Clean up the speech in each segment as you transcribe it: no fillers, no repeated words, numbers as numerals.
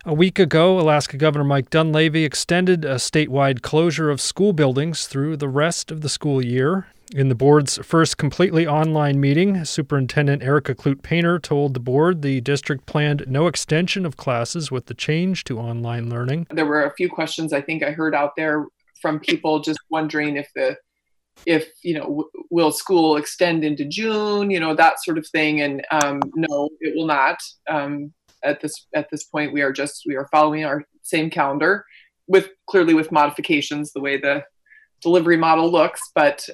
A week ago, Alaska Governor Mike Dunleavy extended a statewide closure of school buildings through the rest of the school year. In the board's first completely online meeting, Superintendent Erica Clute-Painter told the board the district planned no extension of classes with the change to online learning. There were a few questions I think I heard out there from people just wondering if will school extend into June, that sort of thing. And no, it will not. At this point, we are following our same calendar with modifications, the way the delivery model looks, but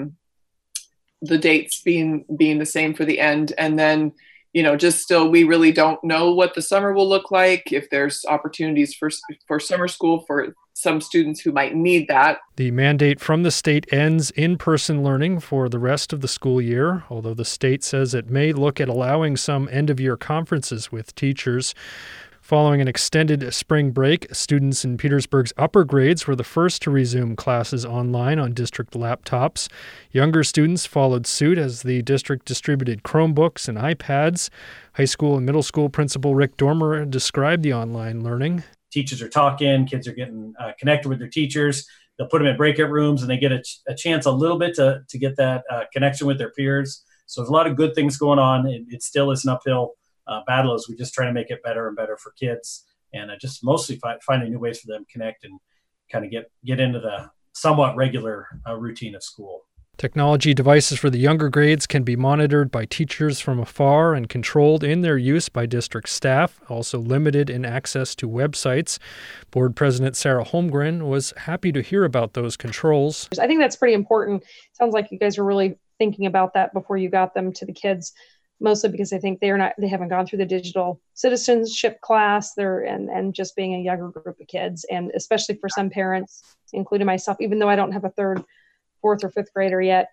the dates being the same for the end. And then, just still, we really don't know what the summer will look like, if there's opportunities for summer school for some students who might need that. The mandate from the state ends in-person learning for the rest of the school year, although the state says it may look at allowing some end-of-year conferences with teachers. Following an extended spring break, students in Petersburg's upper grades were the first to resume classes online on district laptops. Younger students followed suit as the district distributed Chromebooks and iPads. High school and middle school principal Rick Dormer described the online learning. Teachers are talking, kids are getting connected with their teachers. They'll put them in breakout rooms and they get a chance a little bit to get that connection with their peers. So there's a lot of good things going on. It still is an uphill battle as we just try to make it better and better for kids, and just mostly finding new ways for them to connect and kind of get into the somewhat regular routine of school. Technology devices for the younger grades can be monitored by teachers from afar and controlled in their use by district staff, also limited in access to websites. Board President Sarah Holmgren was happy to hear about those controls. I think that's pretty important. Sounds like you guys are really thinking about that before you got them to the kids. Mostly because I think they haven't gone through the digital citizenship class and just being a younger group of kids. And especially for some parents, including myself, even though I don't have a third, fourth or fifth grader yet,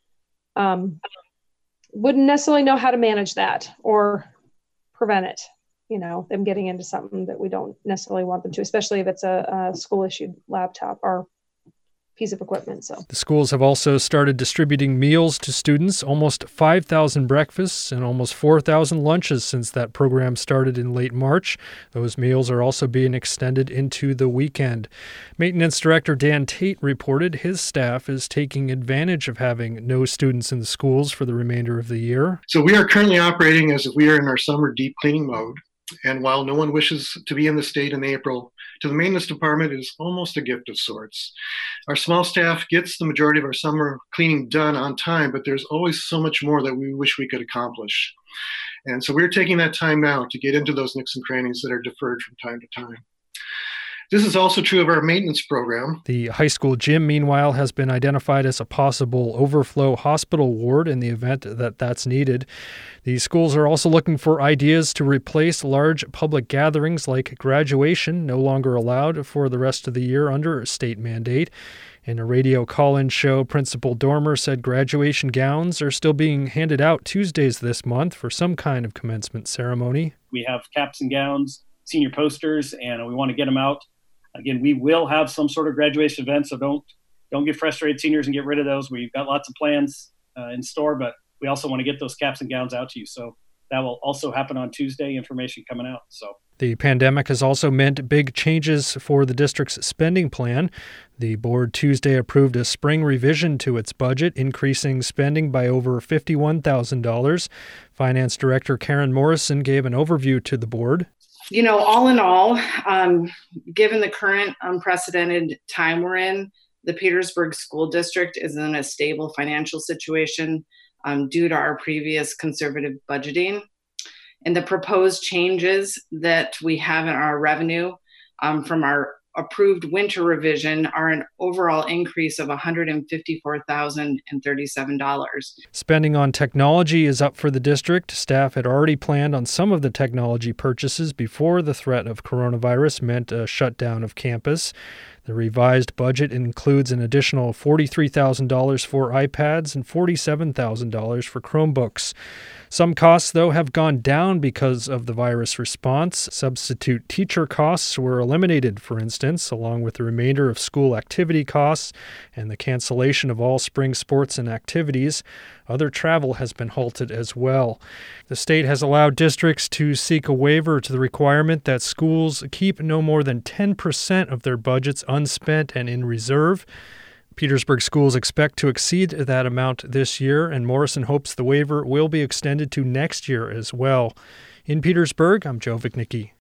wouldn't necessarily know how to manage that or prevent it, them getting into something that we don't necessarily want them to, especially if it's a school issued laptop or piece of equipment. So the schools have also started distributing meals to students, almost 5,000 breakfasts and almost 4,000 lunches since that program started in late March. Those meals are also being extended into the weekend. Maintenance Director Dan Tate reported his staff is taking advantage of having no students in the schools for the remainder of the year. So we are currently operating as if we are in our summer deep cleaning mode. And while no one wishes to be in the state in April, to the maintenance department, it is almost a gift of sorts. Our small staff gets the majority of our summer cleaning done on time, but there's always so much more that we wish we could accomplish. And so we're taking that time now to get into those nooks and crannies that are deferred from time to time. This is also true of our maintenance program. The high school gym, meanwhile, has been identified as a possible overflow hospital ward in the event that that's needed. The schools are also looking for ideas to replace large public gatherings like graduation, no longer allowed for the rest of the year under a state mandate. In a radio call-in show, Principal Dormer said graduation gowns are still being handed out Tuesdays this month for some kind of commencement ceremony. We have caps and gowns, senior posters, and we want to get them out. Again, we will have some sort of graduation event, so don't get frustrated, seniors, and get rid of those. We've got lots of plans in store, but we also want to get those caps and gowns out to you. So that will also happen on Tuesday, information coming out. So the pandemic has also meant big changes for the district's spending plan. The board Tuesday approved a spring revision to its budget, increasing spending by over $51,000. Finance Director Karen Morrison gave an overview to the board. All in all, given the current unprecedented time we're in, the Petersburg School District is in a stable financial situation due to our previous conservative budgeting. And the proposed changes that we have in our revenue from our approved winter revision are an overall increase of $154,037. Spending on technology is up for the district. Staff had already planned on some of the technology purchases before the threat of coronavirus meant a shutdown of campus. The revised budget includes an additional $43,000 for iPads and $47,000 for Chromebooks. Some costs, though, have gone down because of the virus response. Substitute teacher costs were eliminated, for instance, along with the remainder of school activity costs and the cancellation of all spring sports and activities. Other travel has been halted as well. The state has allowed districts to seek a waiver to the requirement that schools keep no more than 10% of their budgets unspent and in reserve. Petersburg schools expect to exceed that amount this year, and Morrison hopes the waiver will be extended to next year as well. In Petersburg, I'm Joe Vichnicki.